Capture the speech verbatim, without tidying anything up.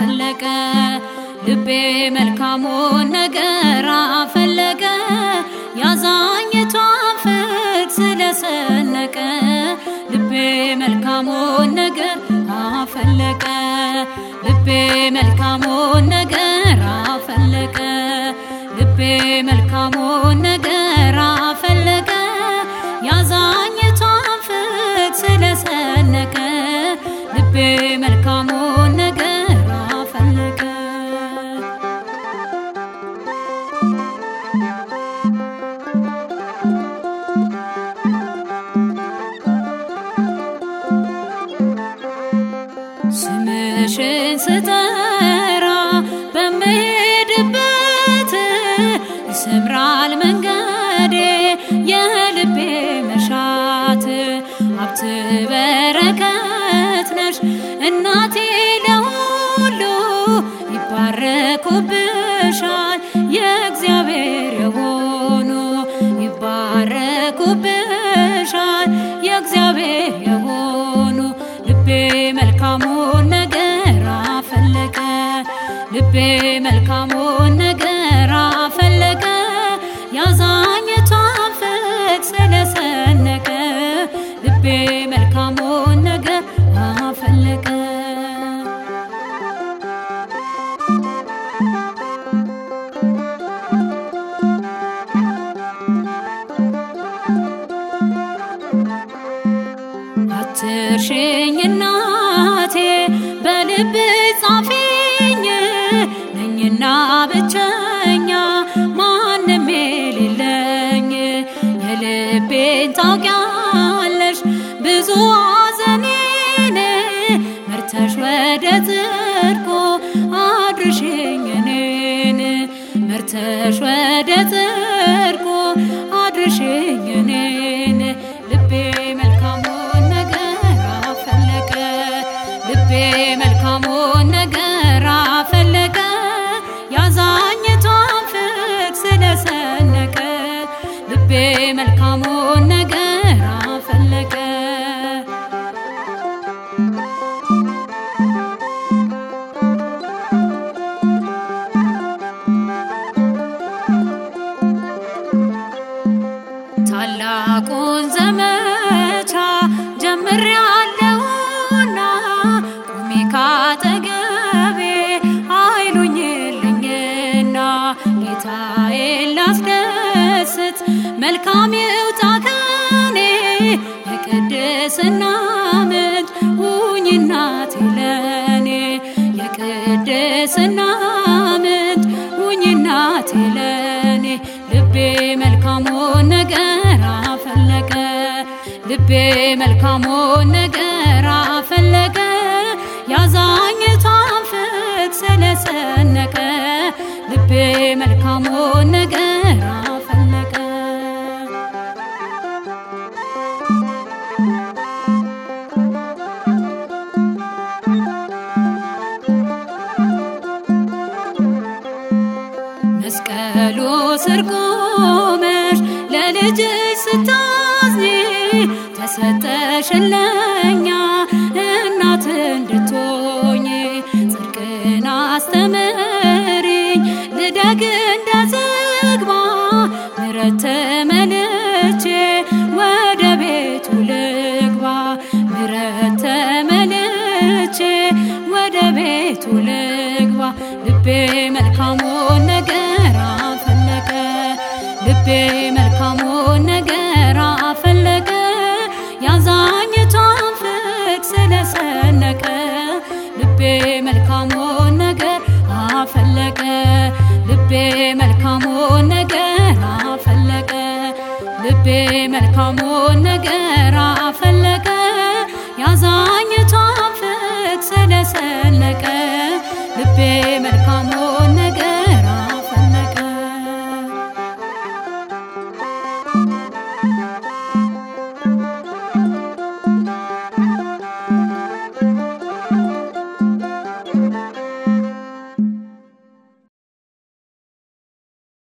አፈለቀ ልቤ መልካሙን ነገር አፈለቀ ያዛኝቷን ፍቅር ስለሰነቀ ልቤ መልካሙን ነገር አፈለቀ ልቤ መልካሙን ነገር አፈለቀ ልቤ መልካሙን ነገር አፈለቀ ያዛኝቷን ፍቅር ስለሰነቀ ልቤ መልካሙን ነገር አፈለቀ ስምሽን ስጠራ በምሄድበት ይሰምራል መንገዴ የልቤ መሻት ሀብት በረከት ነሽ እናቴ ለሁሉ ይባረኩብሻል የእግዚአብሔር የሆኑ ይባረኩብሻል የእግዚአብሔር የሆኑ ልቤ መልካሙን ነገር አፈለቀ ልቤ መልካሙን ነገር አፈለቀ ያዛኝቷን ፍቅር ስለሰነቀ ልቤ መልካሙን ነገር አፈለቀ አትርሽኝ እናቴ በልብ ጻፊኝ ነኝና ብቸኛ ማንም የሌለኝ የልቤን ታውቂያለሽ ብዙ ሐዘኔን መርተሽ ወደ ጽድቁ አድርሽኝ እኔን መርተሽ ወደ ጽድቁ አድርሽኝ እኔን ልቤ መልካሙን ነገር አፈለቀ ልቤ መልካሙን ነገር አፈለቀ ያዛኝቷን ፍቅር ስለሰነቀ ልቤ መልካሙን ነገር አፈለቀ ታላቁን ዘመቻ ጀምሬአለሁና ቁሚ ካጠገቤ አይሉኝልኝና ጌታዬን ላስደስት መልካም ይውጣ ከኔ የቅድስና ምንጭ ሁኚ እናቴ ለኔ የቅድስና ምንጭ ሁኚ እናቴ ለኔ ልቤ መልካሙን ነገር አፈለቀ ልቤ መልካሙን ነገር አፈለቀ ያዛኝቷን ፍቅር ስለሰነቀ ልቤ መልካሙን ነገር አፈለቀ መስቀሉ ስር ቆመሽ ለልጅሽ ስታዝኒ ተሰጠሽን ለኛ እናት እንድትሆኚ ጽድቅን አስተምሪኝ ልደግ እንደ ዝግባ ምሕረት ተመልቼ ወደ ቤቱ ልግባ ምሕረት ተመልቼ ወደ ቤቱ ልግባ ልቤ መልካሙን ነገር አፈለቀ ልቤ መልካሙን ነገር አፈለቀ ያዛኝቷን ፍቅር ስለሰነቀ ልቤ መልካሙን ነገር አፈለቀ ልቤ መልካሙን ነገር አፈለቀ ልቤ መልካሙን ነገር አፈለቀ ያዛኝቷን ፍቅር ስለሰነቀ ልቤ መልካሙን